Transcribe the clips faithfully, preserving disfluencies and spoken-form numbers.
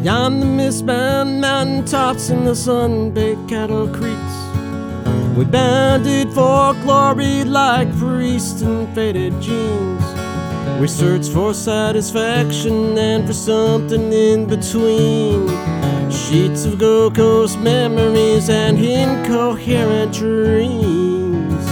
Beyond the mist-bound mountain tops and the sun-baked cattle creeks, we bounded for glory like priests in faded jeans. We searched for satisfaction and for something in between. Sheets of Gold Coast memories and incoherent dreams.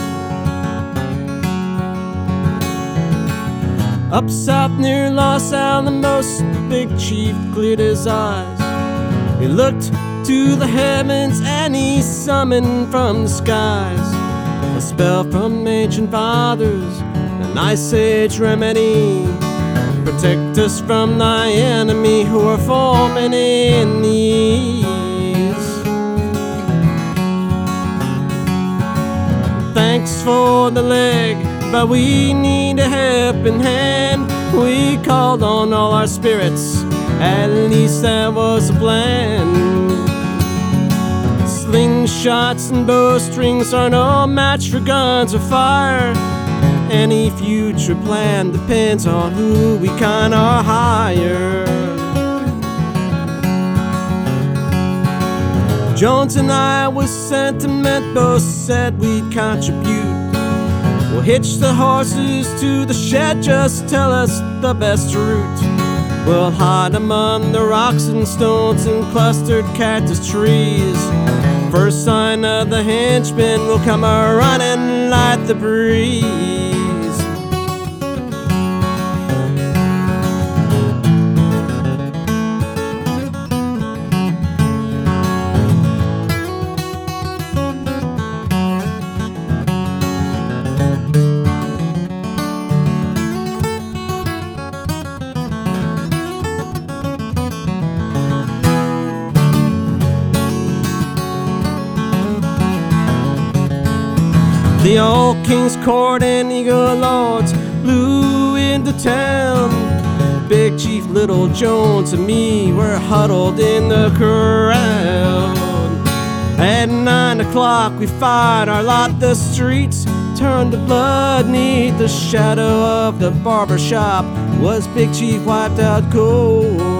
Up south near Los Alamos, Big Chief cleared his eyes. He looked to the heavens and he summoned from the skies a spell from ancient fathers, an ice age remedy. Protect us from thy enemy who are forming in the east. Thanks for the leg, but we need a helping hand. We called on all our spirits, at least that was the plan. Slingshots and bowstrings are no match for guns or fire. Any future plan depends on who we can or hire. Jones and I, with sentiment, both said we'd contribute. We'll hitch the horses to the shed, just tell us the best route. We'll hide among the rocks and stones and clustered cactus trees. First sign of the henchmen will come a-running like the breeze. The old King's Court and Eagle Lords blew into town. Big Chief Little Jones and me were huddled in the crowd. At nine o'clock we fired our lot. The streets turned to blood. Neath the shadow of the barber shop was Big Chief wiped out cold.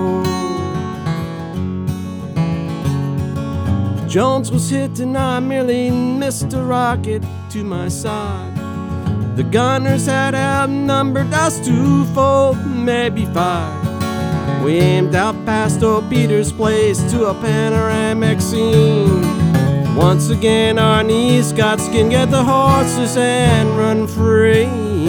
Jones was hit and I merely missed a rocket to my side. The gunners had outnumbered us twofold, maybe five. We aimed out past old Peter's place to a panoramic scene. Once again our knees got skinned, get the horses and run free.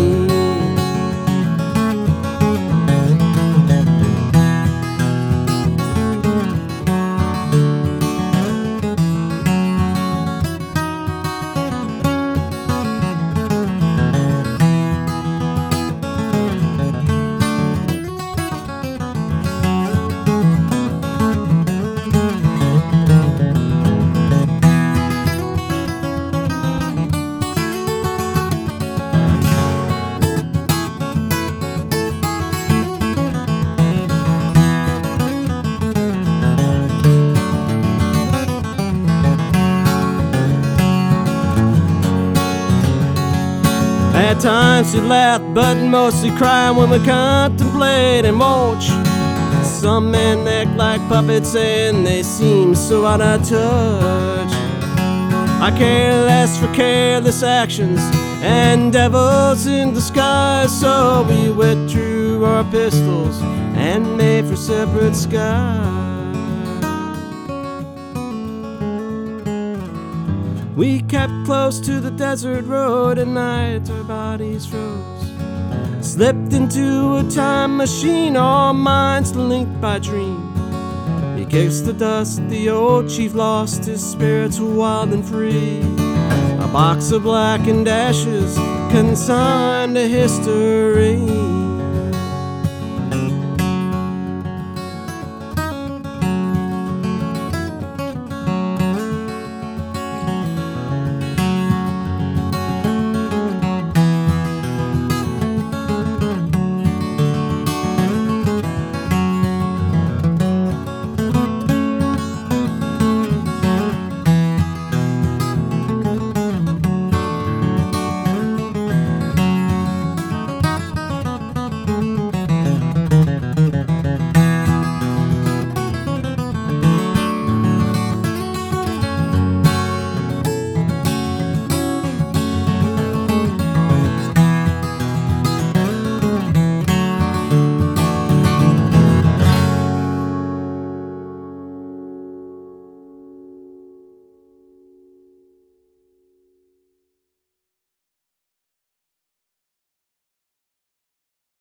At times we laugh, but mostly cry when we contemplate and watch. Some men act like puppets and they seem so out of touch. I care less for careless actions and devils in disguise, so we withdrew our pistols and made for separate skies. We kept close to the desert road at night, our bodies froze. Slipped into a time machine, all minds linked by dream. He kissed the dust, the old chief lost his spirits wild and free. A box of blackened ashes consigned to history.